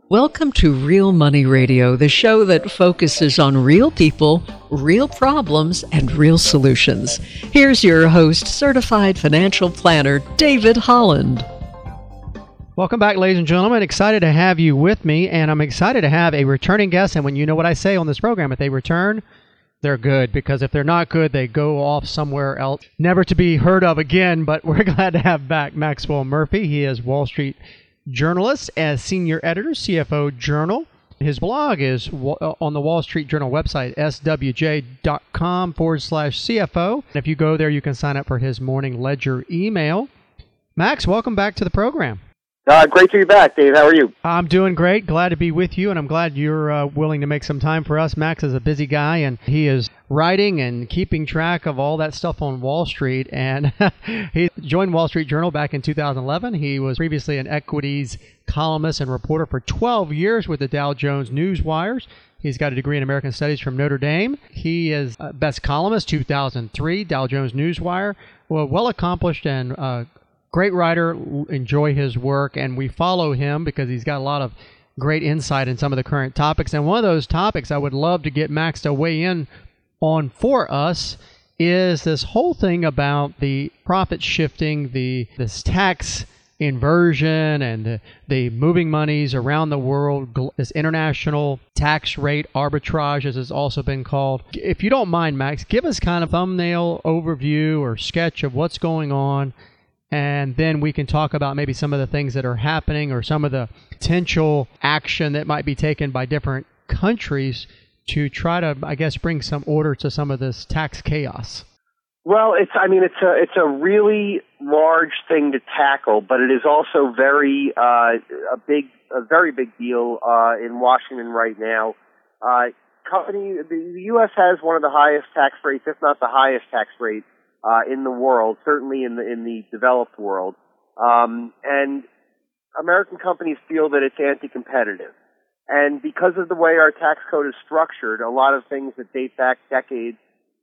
Welcome to Real Money Radio, the show that focuses on real people, real problems, and real solutions. Here's your host, certified financial planner, David Holland. Welcome back, ladies and gentlemen. Excited to have you with me, and I'm excited to have a returning guest. And when you know what I say on this program, if they return, they're good, because if they're not good, they go off somewhere else, never to be heard of again. But we're glad to have back Maxwell Murphy. He is Wall Street journalist as senior editor, CFO Journal. His blog is on the Wall Street Journal website, swj.com/CFO. And if you go there, you can sign up for his morning ledger email. Max, welcome back to the program. Great to be back, Dave. How are you? I'm doing great. Glad to be with you, and I'm glad you're willing to make some time for us. Max is a busy guy, and he is writing and keeping track of all that stuff on Wall Street. And he joined Wall Street Journal back in 2011. He was previously an equities columnist and reporter for 12 years with the Dow Jones Newswires. He's got a degree in American Studies from Notre Dame. He is best columnist, 2003, Dow Jones Newswire. Well accomplished and great writer. Enjoy his work, and we follow him because he's got a lot of great insight in some of the current topics. And one of those topics I would love to get Max to weigh in on for us is this whole thing about the profit shifting, this tax inversion, and the moving monies around the world, this international tax rate arbitrage, as it's also been called. If you don't mind, Max, give us kind of a thumbnail overview or sketch of what's going on, and then we can talk about maybe some of the things that are happening or some of the potential action that might be taken by different countries to try to, I guess, bring some order to some of this tax chaos. Well, it's a really large thing to tackle, but it is also a very big deal in Washington right now. The U.S. has one of the highest tax rates, if not the highest tax rate in the world, certainly in the developed world, and American companies feel that it's anti-competitive. And because of the way our tax code is structured, a lot of things that date back decades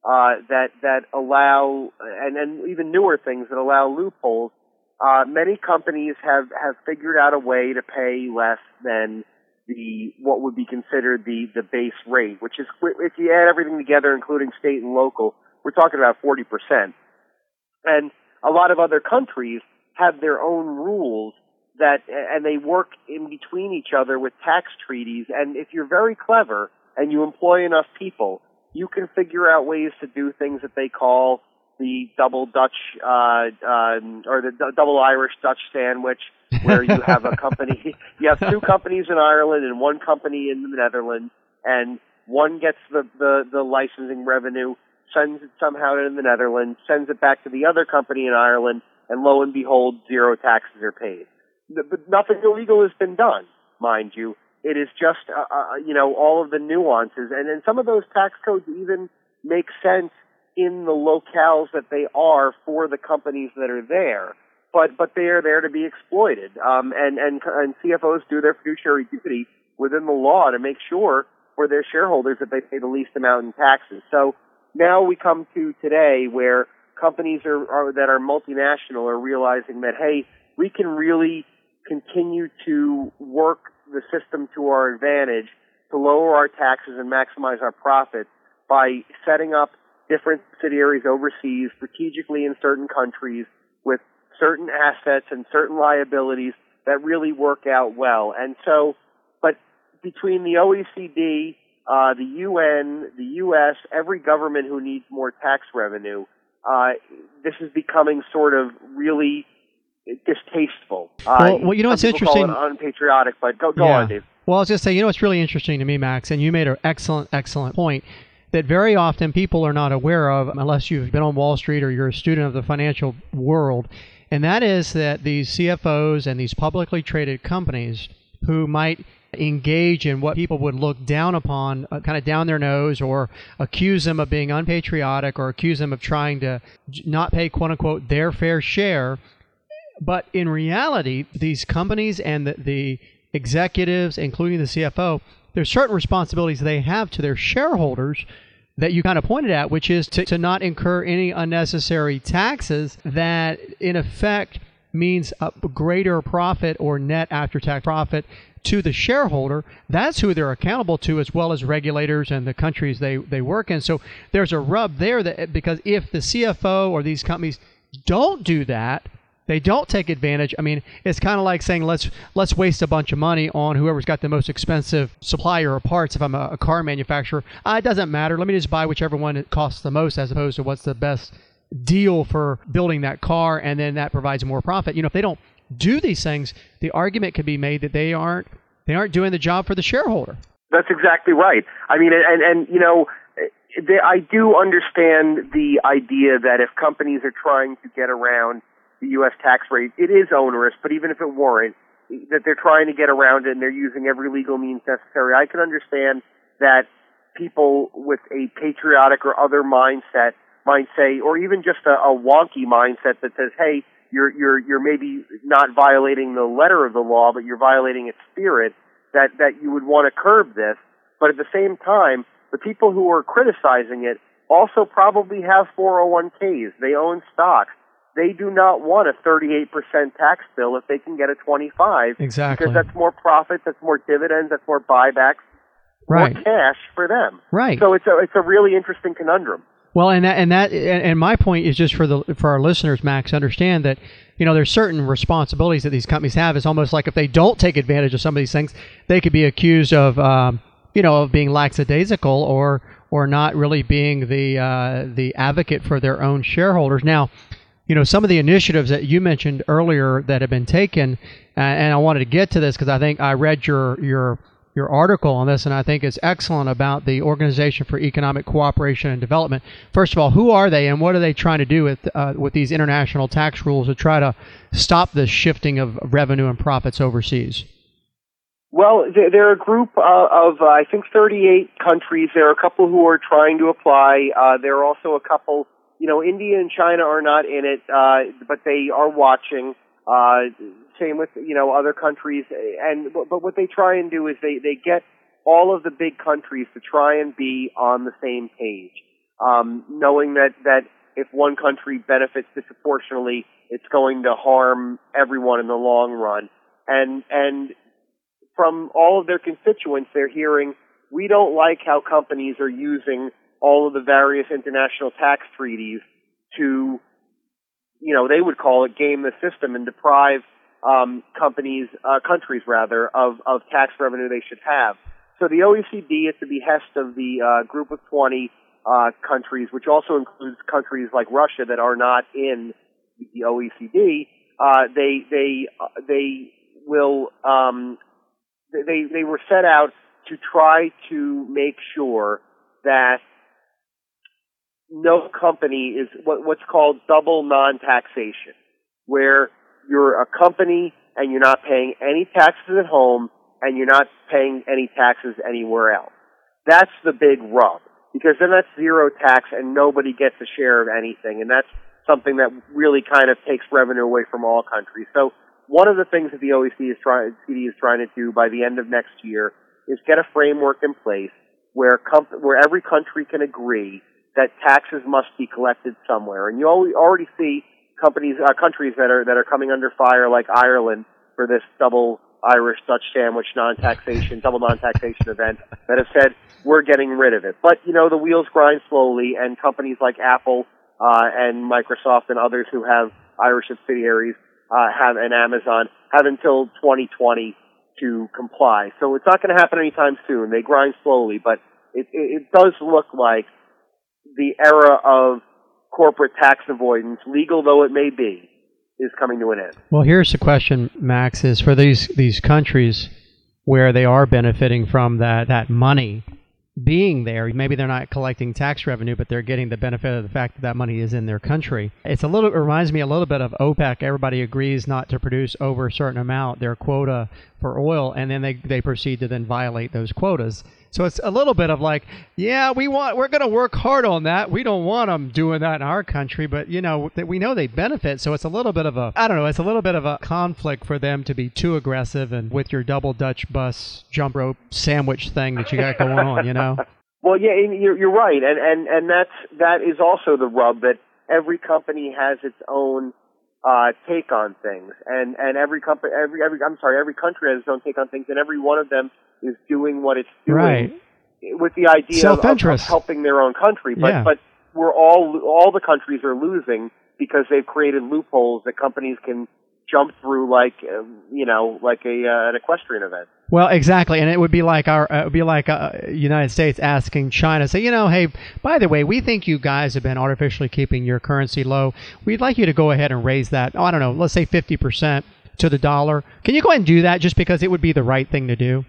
that allow, and even newer things that allow loopholes, many companies have figured out a way to pay less than what would be considered the base rate, which is, if you add everything together, including state and local, we're talking about 40%. And a lot of other countries have their own rules and they work in between each other with tax treaties. And if you're very clever and you employ enough people, you can figure out ways to do things that they call the double Dutch, or the double Irish Dutch sandwich, where you have you have two companies in Ireland and one company in the Netherlands, and one gets the licensing revenue, sends it somehow in the Netherlands, sends it back to the other company in Ireland, and lo and behold, zero taxes are paid. But nothing illegal has been done, mind you. It is just, all of the nuances. And then some of those tax codes even make sense in the locales that they are for the companies that are there. But they are there to be exploited. And CFOs do their fiduciary duty within the law to make sure for their shareholders that they pay the least amount in taxes. So now we come to today where companies that are multinational are realizing that, hey, we can really continue to work the system to our advantage to lower our taxes and maximize our profits by setting up different subsidiaries overseas, strategically in certain countries, with certain assets and certain liabilities that really work out well. And so, but between the OECD, the UN, the U.S., every government who needs more tax revenue, this is becoming sort of really distasteful. Well, you know, it's interesting. Call it unpatriotic, but go on, Dave. Well, I was just saying, it's really interesting to me, Max, and you made an excellent point that very often people are not aware of unless you've been on Wall Street or you're a student of the financial world, and that is that these CFOs and these publicly traded companies who might engage in what people would look down upon, kind of down their nose, or accuse them of being unpatriotic, or accuse them of trying to not pay, quote-unquote, their fair share. But in reality, these companies and the executives, including the CFO, there's certain responsibilities they have to their shareholders that you kind of pointed at, which is to not incur any unnecessary taxes that, in effect, means a greater profit or net after-tax profit to the shareholder, that's who they're accountable to, as well as regulators and the countries they work in. So there's a rub there, that because if the CFO or these companies don't do that, they don't take advantage. I mean, it's kind of like saying let's waste a bunch of money on whoever's got the most expensive supplier of parts. If I'm a car manufacturer, it doesn't matter. Let me just buy whichever one it costs the most, as opposed to what's the best deal for building that car, and then that provides more profit. If they don't do these things, the argument could be made that they aren't doing the job for the shareholder. That's exactly right. I mean, and I do understand the idea that if companies are trying to get around the U.S. tax rate, it is onerous, but even if it weren't, that they're trying to get around it and they're using every legal means necessary, I can understand that people with a patriotic or other mindset might say, or even just a wonky mindset that says, hey, you're maybe not violating the letter of the law, but you're violating its spirit, that you would want to curb this. But at the same time, the people who are criticizing it also probably have 401ks. They own stocks. They do not want a 38% tax bill if they can get a 25%. Exactly. Because that's more profits, that's more dividends, that's more buybacks, right, more cash for them. Right. So it's a really interesting conundrum. Well, and my point is just for our listeners, Max, understand that there's certain responsibilities that these companies have. It's almost like if they don't take advantage of some of these things, they could be accused of of being lackadaisical or not really being the advocate for their own shareholders. Now, some of the initiatives that you mentioned earlier that have been taken, and I wanted to get to this because I think I read your article on this, and I think it's excellent about the Organization for Economic Cooperation and Development. First of all, who are they, and what are they trying to do with these international tax rules to try to stop the shifting of revenue and profits overseas? Well, they're a group of I think 38 countries. There are a couple who are trying to apply. There are also a couple. India and China are not in it, but they are watching. Same with, other countries. But what they try and do is they get all of the big countries to try and be on the same page, knowing that if one country benefits disproportionately, it's going to harm everyone in the long run. And from all of their constituents, they're hearing, we don't like how companies are using all of the various international tax treaties to, they would call it game the system and deprive countries of tax revenue they should have. So the OECD, at the behest of the group of 20 countries, which also includes countries like Russia that are not in the OECD, they were set out to try to make sure that no company is what's called double non-taxation, where you're a company and you're not paying any taxes at home and you're not paying any taxes anywhere else. That's the big rub, because then that's zero tax and nobody gets a share of anything, and that's something that really kind of takes revenue away from all countries. So one of the things that the OECD is trying to do by the end of next year is get a framework in place where every country can agree that taxes must be collected somewhere. And you already see countries that are coming under fire, like Ireland, for this double Irish Dutch sandwich double non-taxation event, that have said we're getting rid of it. But the wheels grind slowly, and companies like Apple and Microsoft and others who have Irish subsidiaries and Amazon have until 2020 to comply. So it's not going to happen anytime soon. They grind slowly, but it does look like the era of corporate tax avoidance, legal though it may be, is coming to an end. Well, here's the question, Max, is for these countries where they are benefiting from that money being there, maybe they're not collecting tax revenue, but they're getting the benefit of the fact that money is in their country. It reminds me a little bit of OPEC. Everybody agrees not to produce over a certain amount, their quota for oil, and then they proceed to then violate those quotas. So it's a little bit of like, yeah, we're going to work hard on that. We don't want them doing that in our country, but we know they benefit. So it's a little bit of a conflict for them to be too aggressive and with your double Dutch bus jump rope sandwich thing that you got going on, Well, yeah, you're right, and that is also the rub, that every company has its own take on things, and every country has its own take on things, and every one of them is doing what it's doing with the idea of helping their own country. But we're all the countries are losing because they've created loopholes that companies can jump through like an equestrian event. Well, exactly, and it would be like United States asking China, say, hey, by the way, we think you guys have been artificially keeping your currency low. We'd like you to go ahead and raise that. I don't know, let's say 50% to the dollar. Can you go ahead and do that just because it would be the right thing to do?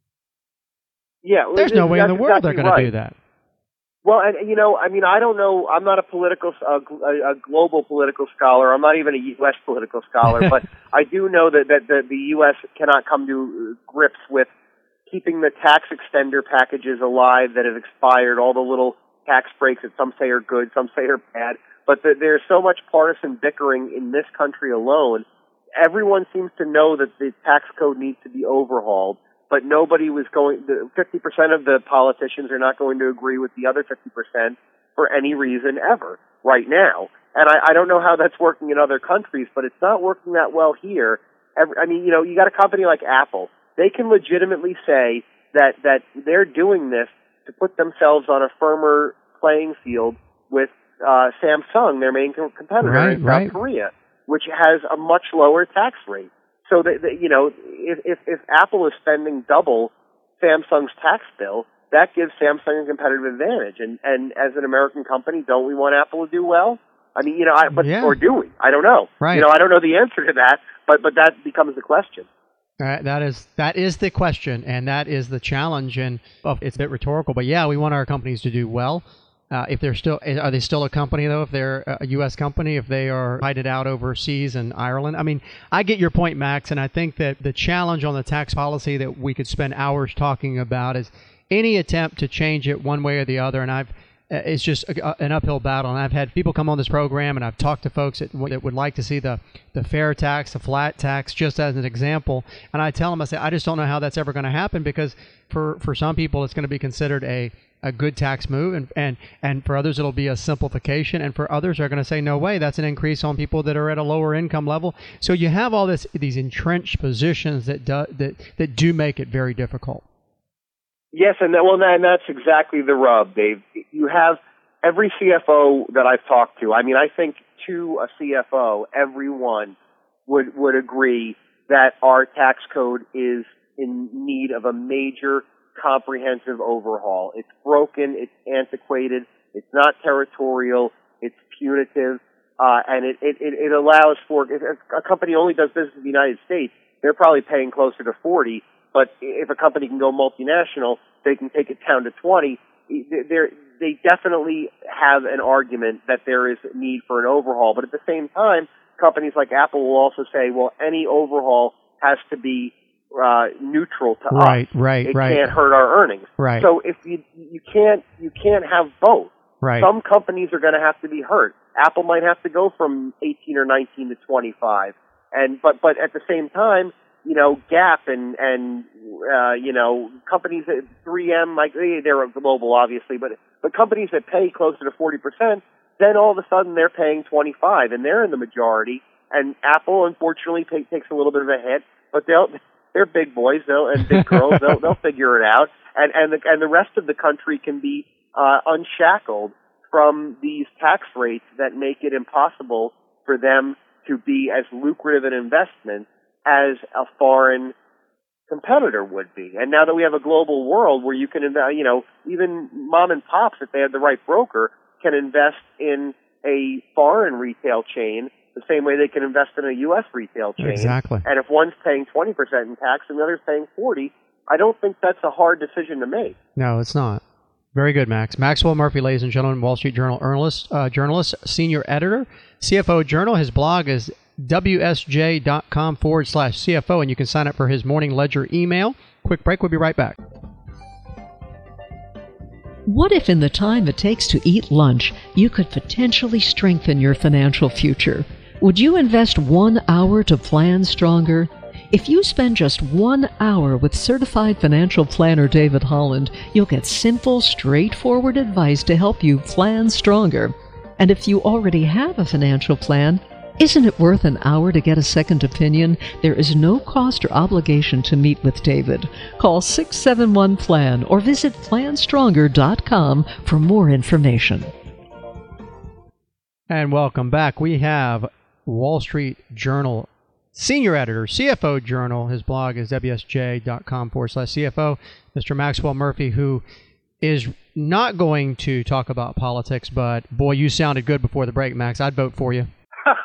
Yeah, there's no way in the world they're going to do that. Well, and I don't know. I'm not a global political scholar. I'm not even a U.S. political scholar, but I do know that the U.S. cannot come to grips with keeping the tax extender packages alive that have expired. All the little tax breaks that some say are good, some say are bad. But there's so much partisan bickering in this country alone. Everyone seems to know that the tax code needs to be overhauled. But nobody was 50% of the politicians are not going to agree with the other 50% for any reason ever right now. And I don't know how that's working in other countries, but it's not working that well here. You got a company like Apple. They can legitimately say that they're doing this to put themselves on a firmer playing field with Samsung, their main competitor in South Korea, which has a much lower tax rate. So if Apple is spending double Samsung's tax bill, that gives Samsung a competitive advantage. And as an American company, don't we want Apple to do well? Or do we? I don't know. Right. I don't know the answer to that, but that becomes the question. That is the question, and that is the challenge, and it's a bit rhetorical, but yeah, we want our companies to do well. If are they still a company though? If they're a U.S. company, if they are hided out overseas in Ireland? I mean, I get your point, Max, and I think that the challenge on the tax policy that we could spend hours talking about is any attempt to change it one way or the other. And it's just an uphill battle. And I've had people come on this program, and I've talked to folks that would like to see the fair tax, the flat tax, just as an example. And I tell them, I say, I just don't know how that's ever going to happen because for some people it's going to be considered a good tax move, and for others it'll be a simplification, and for others are going to say, no way, that's an increase on people that are at a lower income level. So you have all these entrenched positions that do make it very difficult. Yes, and that's exactly the rub, Dave. You have every CFO that I've talked to. I mean, I think to a CFO, everyone would agree that our tax code is in need of a major comprehensive overhaul. It's broken, it's antiquated, it's not territorial, it's punitive, and it allows for, if a company only does business in the United States, they're probably paying closer to 40, but if a company can go multinational, they can take it down to 20. They definitely have an argument that there is a need for an overhaul, but at the same time, companies like Apple will also say, well, any overhaul has to be neutral to us. It can't hurt our earnings. Right. So if you can't have both. Right. Some companies are going to have to be hurt. Apple might have to go from 18 or 19 to 25. But at the same time, Gap and companies that 3M, like they're global obviously, but companies that pay closer to 40%, then all of a sudden they're paying 25 and they're in the majority. And Apple unfortunately takes a little bit of a hit, but they're big boys and big girls. They'll figure it out, and the rest of the country can be unshackled from these tax rates that make it impossible for them to be as lucrative an investment as a foreign competitor would be. And now that we have a global world where you can invest, even mom and pops, if they have the right broker, can invest in a foreign retail chain the same way they can invest in a U.S. retail chain. Exactly. And if one's paying 20% in tax and the other's paying 40%, I don't think that's a hard decision to make. No, it's not. Very good, Max. Maxwell Murphy, ladies and gentlemen, Wall Street Journal journalist, senior editor, CFO Journal. His blog is wsj.com/CFO, and you can sign up for his Morning Ledger email. Quick break. We'll be right back. What if in the time it takes to eat lunch, you could potentially strengthen your financial future? Would you invest 1 hour to plan stronger? If you spend just 1 hour with certified financial planner David Holland, you'll get simple, straightforward advice to help you plan stronger. And if you already have a financial plan, Isn't it worth an hour to get a second opinion? There is no cost or obligation to meet with David. Call 671-PLAN or visit planstronger.com for more information. And welcome back. We have Wall Street Journal Senior Editor, CFO Journal. His blog is wsj.com/CFO, Mr. Maxwell Murphy, who is not going to talk about politics, but boy, you sounded good before the break, Max. I'd vote for you.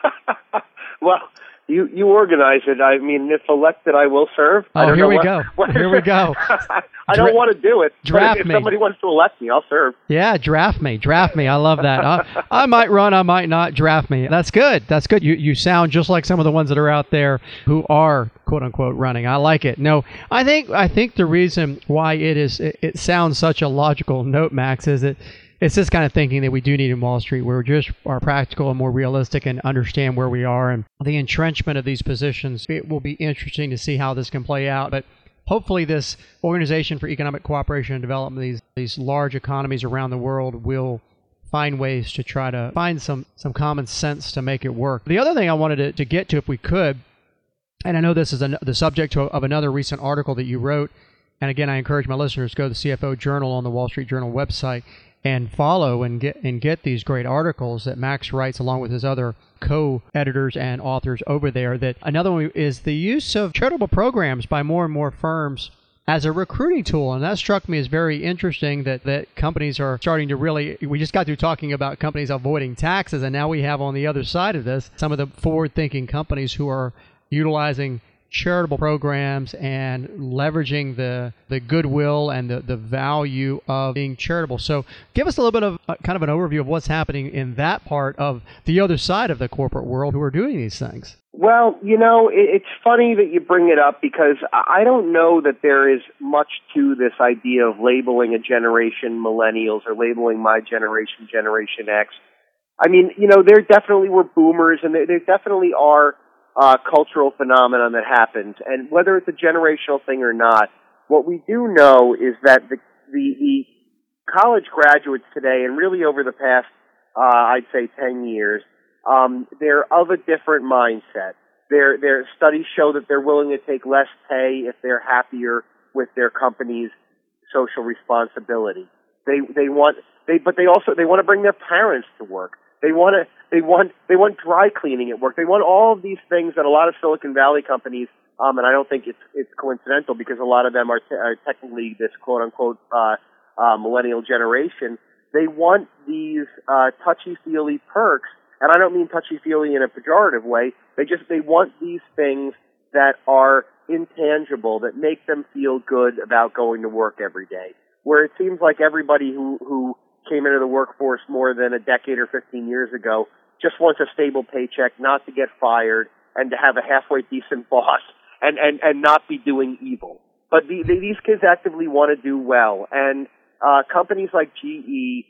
Well, you organize it. I mean, if elected, I will serve. Oh, here we go. Here we go. I don't want to do it. Draft but if me. somebody wants to elect me, I'll serve. Yeah, draft me. I love that. I might run, I might not. Draft me. That's good. You sound just like some of the ones that are out there who are quote unquote running. I like it. No, I think the reason why it sounds such a logical note, Max, is that it's this kind of thinking that we do need in Wall Street, where we just are practical and more realistic and understand where we are. And the entrenchment of these positions, it will be interesting to see how this can play out. But hopefully this Organization for Economic Cooperation and Development, these large economies around the world, will find ways to try to find some common sense to make it work. The other thing I wanted to get to, if we could, and I know this is the subject of another recent article that you wrote, and again, I encourage my listeners to go to the CFO Journal on the Wall Street Journal website and follow and get these great articles that Max writes along with his other co-editors and authors over there. That another one is the use of charitable programs by more and more firms as a recruiting tool. And that struck me as very interesting, that companies are starting to really, we just got through talking about companies avoiding taxes, and now we have on the other side of this some of the forward-thinking companies who are utilizing charitable programs and leveraging the goodwill and the value of being charitable. So give us a little bit of kind of an overview of what's happening in that part of the other side of the corporate world who are doing these things. Well, it's funny that you bring it up, because I don't know that there is much to this idea of labeling a generation millennials or labeling my generation Generation X. I mean, there definitely were boomers, and there definitely are cultural phenomenon that happens, and whether it's a generational thing or not, what we do know is that the college graduates today, and really over the past, I'd say 10 years, they're of a different mindset. Their studies show that they're willing to take less pay if they're happier with their company's social responsibility. They want to bring their parents to work. They want dry cleaning at work. They want all of these things that a lot of Silicon Valley companies, and I don't think it's coincidental, because a lot of them are technically this quote unquote millennial generation. They want these touchy-feely perks, and I don't mean touchy-feely in a pejorative way. They want these things that are intangible, that make them feel good about going to work every day. Where it seems like everybody who came into the workforce more than a decade or 15 years ago just wants a stable paycheck, not to get fired, and to have a halfway decent boss, and not be doing evil. But these kids actively want to do well, and companies like GE,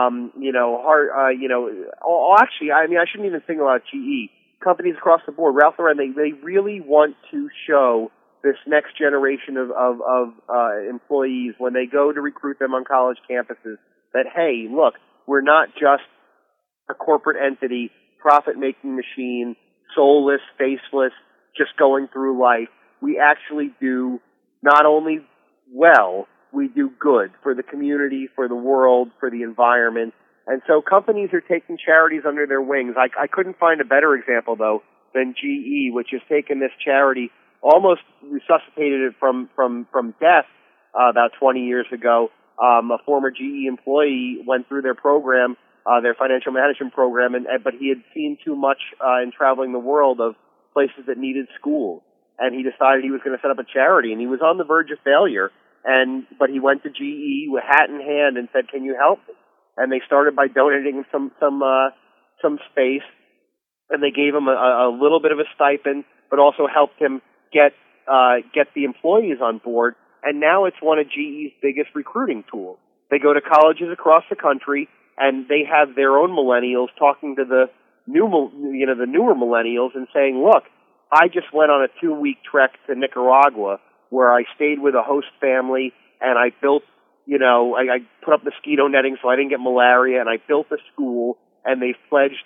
actually, I mean, I shouldn't even single out GE. Companies across the board, Ralph Lauren, they really want to show this next generation of employees, when they go to recruit them on college campuses, that, hey, look, we're not just a corporate entity, profit-making machine, soulless, faceless, just going through life. We actually do not only well, we do good for the community, for the world, for the environment. And so companies are taking charities under their wings. I couldn't find a better example, though, than GE, which has taken this charity, almost resuscitated it from death about 20 years ago. A former GE employee went through their program, their financial management program, but he had seen too much in traveling the world of places that needed schools, and he decided he was going to set up a charity, and he was on the verge of failure, but he went to GE with hat in hand and said, "Can you help me?" And they started by donating some space, and they gave him a little bit of a stipend, but also helped him get the employees on board. And now it's one of GE's biggest recruiting tools. They go to colleges across the country, and they have their own millennials talking to the newer millennials and saying, "Look, I just went on a 2-week trek to Nicaragua where I stayed with a host family, and I built, I put up mosquito netting so I didn't get malaria, and I built a school, and they pledged that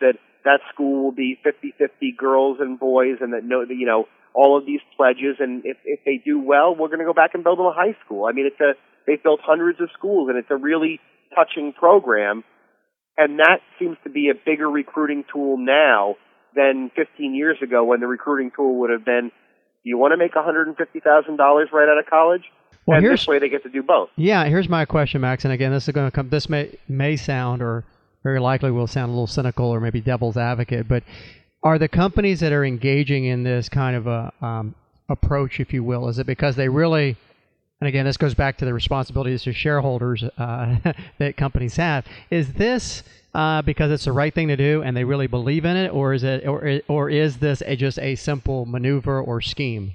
that school will be 50-50 girls and boys, and that all of these pledges. And if they do well, we're going to go back and build them a high school. I mean, they've built hundreds of schools, and it's a really touching program. And that seems to be a bigger recruiting tool now than 15 years ago, when the recruiting tool would have been, do you want to make $150,000 right out of college? Well, and this way they get to do both. Yeah, here's my question, Max. And again, this is going to come. This may sound, or very likely will sound, a little cynical or maybe devil's advocate. But are the companies that are engaging in this kind of a approach, if you will, is it because they really? And again, this goes back to the responsibilities to shareholders that companies have. Is this because it's the right thing to do and they really believe in it, or is it, or is this just a simple maneuver or scheme?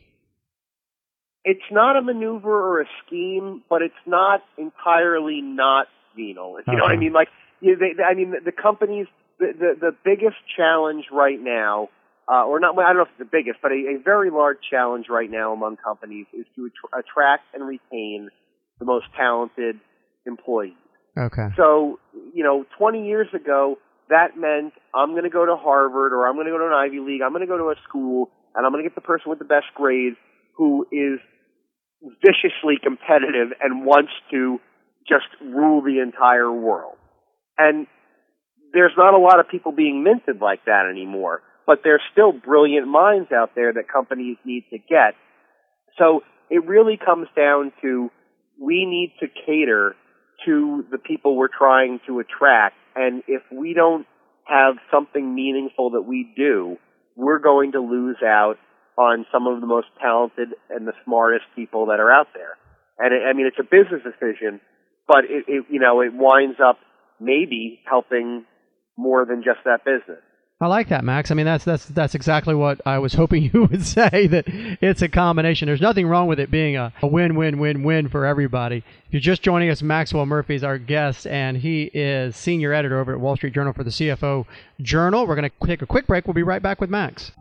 It's not a maneuver or a scheme, but it's not entirely not venal. You know what I mean? Like, the companies, the biggest challenge right now, or not, I don't know if it's the biggest, but a very large challenge right now among companies is to attract and retain the most talented employees. Okay. So, 20 years ago, that meant I'm going to go to Harvard, or I'm going to go to an Ivy League, I'm going to go to a school, and I'm going to get the person with the best grades who is viciously competitive and wants to just rule the entire world. And there's not a lot of people being minted like that anymore, but there's still brilliant minds out there that companies need to get. So it really comes down to, we need to cater to the people we're trying to attract. And if we don't have something meaningful that we do, we're going to lose out on some of the most talented and the smartest people that are out there. And it's a business decision, but it winds up maybe helping more than just that business. I like that, Max. I mean, that's exactly what I was hoping you would say, that it's a combination. There's nothing wrong with it being a win-win-win-win for everybody. If you're just joining us, Maxwell Murphy is our guest, and he is senior editor over at Wall Street Journal for the CFO Journal. We're going to take a quick break. We'll be right back with Max.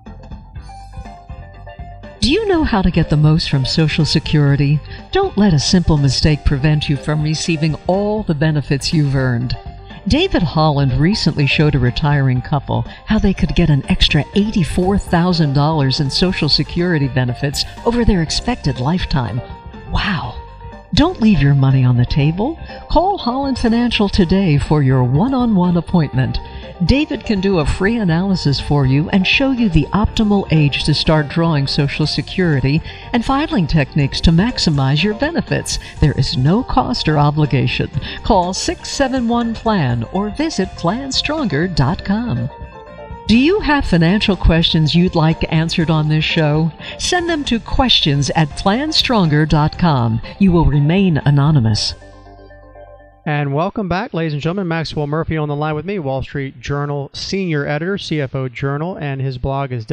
Do you know how to get the most from Social Security? Don't let a simple mistake prevent you from receiving all the benefits you've earned. David Holland recently showed a retiring couple how they could get an extra $84,000 in Social Security benefits over their expected lifetime. Wow! Don't leave your money on the table. Call Holland Financial today for your one-on-one appointment. David can do a free analysis for you and show you the optimal age to start drawing Social Security and filing techniques to maximize your benefits. There is no cost or obligation. Call 671-PLAN or visit planstronger.com. Do you have financial questions you'd like answered on this show? Send them to questions@planstronger.com. You will remain anonymous. And welcome back, ladies and gentlemen. Maxwell Murphy on the line with me, Wall Street Journal senior editor, CFO Journal, and his blog is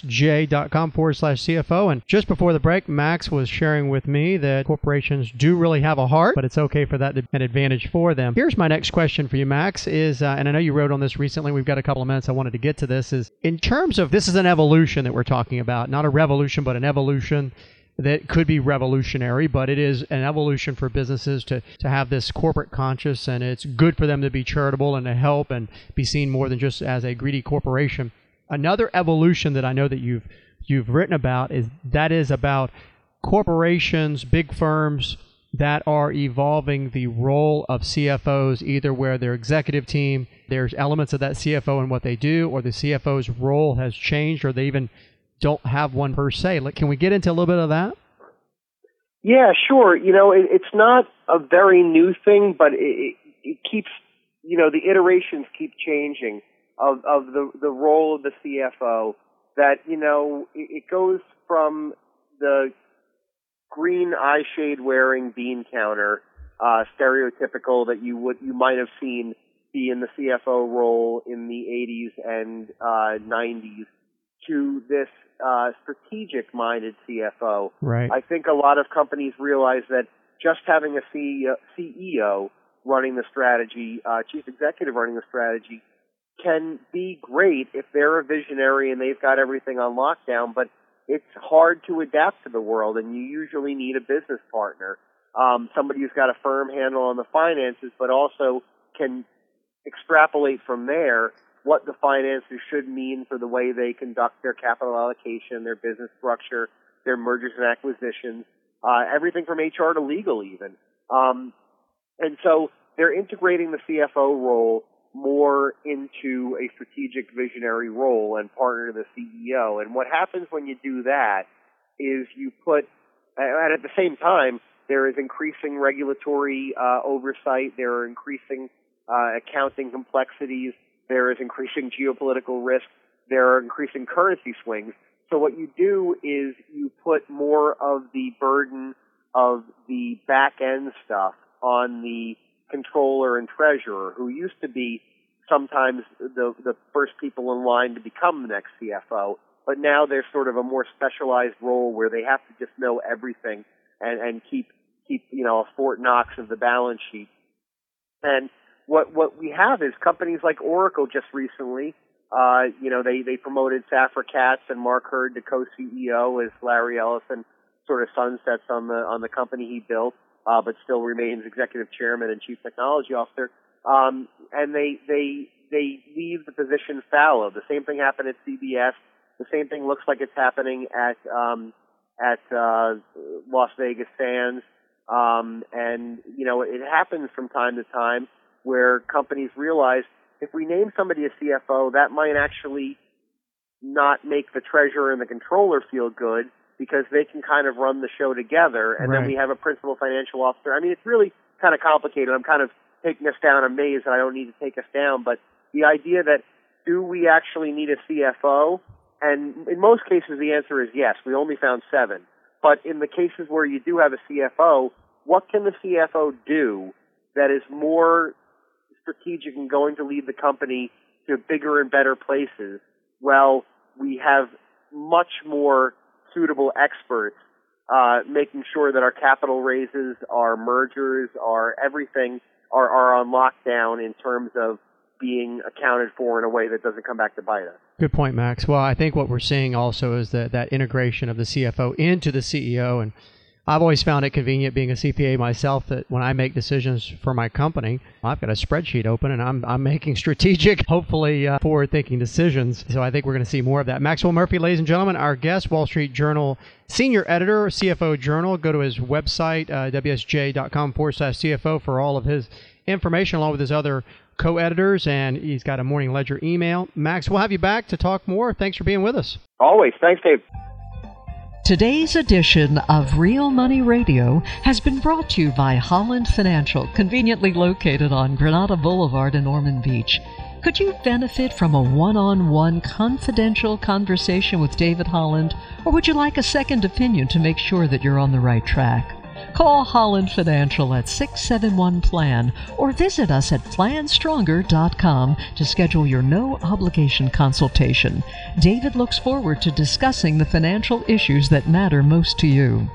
wsj.com/CFO. And just before the break, Max was sharing with me that corporations do really have a heart, but it's okay for that to be an advantage for them. Here's my next question for you, Max, is, and I know you wrote on this recently, we've got a couple of minutes, I wanted to get to this, is in terms of, this is an evolution that we're talking about, not a revolution, but an evolution that could be revolutionary, but it is an evolution for businesses to have this corporate conscious, and it's good for them to be charitable and to help and be seen more than just as a greedy corporation. Another evolution that I know that you've written about is about corporations, big firms that are evolving the role of CFOs, either where their executive team, there's elements of that CFO and what they do, or the CFO's role has changed, or they even don't have one per se. Can we get into a little bit of that? Yeah, sure. It's not a very new thing, but it keeps, the iterations keep changing of the role of the CFO. That, it goes from the green eye shade wearing bean counter, stereotypical that you might have seen be in the CFO role in the 80s and 90s, to this strategic-minded CFO. Right. I think a lot of companies realize that just having a CEO running the strategy, chief executive running the strategy, can be great if they're a visionary and they've got everything on lockdown, but it's hard to adapt to the world, and you usually need a business partner, somebody who's got a firm handle on the finances, but also can extrapolate from there what the finances should mean for the way they conduct their capital allocation, their business structure, their mergers and acquisitions, everything from HR to legal even. And so they're integrating the CFO role more into a strategic visionary role and partner to the CEO. And what happens when you do that is you put, and at the same time, there is increasing regulatory oversight, there are increasing accounting complexities, there is increasing geopolitical risk, there are increasing currency swings. So what you do is you put more of the burden of the back-end stuff on the controller and treasurer, who used to be sometimes the first people in line to become the next CFO, but now they're sort of a more specialized role where they have to just know everything and keep a Fort Knox of the balance sheet. And what we have is companies like Oracle just recently, they promoted Safra Katz and Mark Hurd to co-CEO as Larry Ellison sort of sunsets on the company he built, but still remains executive chairman and chief technology officer. And they leave the position fallow. The same thing happened at CBS. The same thing looks like it's happening at Las Vegas Sands. And it happens from time to time where companies realize if we name somebody a CFO, that might actually not make the treasurer and the controller feel good because they can kind of run the show together. And then we have a principal financial officer. I mean, it's really kind of complicated. I'm kind of taking us down a maze and I don't need to take us down. But the idea that do we actually need a CFO? And in most cases, the answer is yes. We only found 7. But in the cases where you do have a CFO, what can the CFO do that is more strategic and going to lead the company to bigger and better places? Well, we have much more suitable experts making sure that our capital raises, our mergers, our everything are on lockdown in terms of being accounted for in a way that doesn't come back to bite us. Good point, Max. Well, I think what we're seeing also is that integration of the CFO into the CEO. And I've always found it convenient being a CPA myself that when I make decisions for my company, I've got a spreadsheet open and I'm making strategic, hopefully forward-thinking decisions. So I think we're going to see more of that. Maxwell Murphy, ladies and gentlemen, our guest, Wall Street Journal Senior Editor, CFO Journal. Go to his website, wsj.com/CFO for all of his information along with his other co-editors, and he's got a Morning Ledger email. Max, we'll have you back to talk more. Thanks for being with us. Always. Thanks, Dave. Today's edition of Real Money Radio has been brought to you by Holland Financial, conveniently located on Granada Boulevard in Ormond Beach. Could you benefit from a one-on-one confidential conversation with David Holland, or would you like a second opinion to make sure that you're on the right track? Call Holland Financial at 671-PLAN or visit us at planstronger.com to schedule your no-obligation consultation. David looks forward to discussing the financial issues that matter most to you.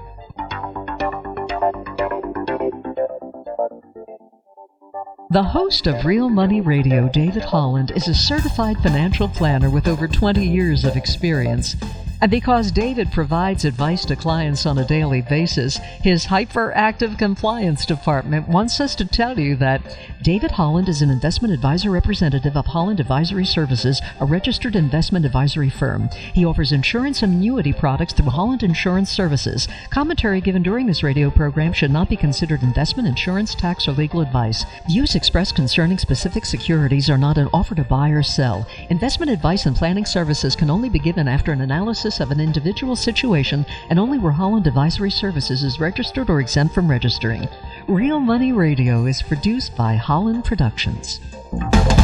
The host of Real Money Radio, David Holland, is a certified financial planner with over 20 years of experience. And because David provides advice to clients on a daily basis, his hyperactive compliance department wants us to tell you that David Holland is an investment advisor representative of Holland Advisory Services, a registered investment advisory firm. He offers insurance and annuity products through Holland Insurance Services. Commentary given during this radio program should not be considered investment, insurance, tax, or legal advice. Views expressed concerning specific securities are not an offer to buy or sell. Investment advice and planning services can only be given after an analysis of an individual situation and only where Holland Advisory Services is registered or exempt from registering. Real Money Radio is produced by Holland Productions.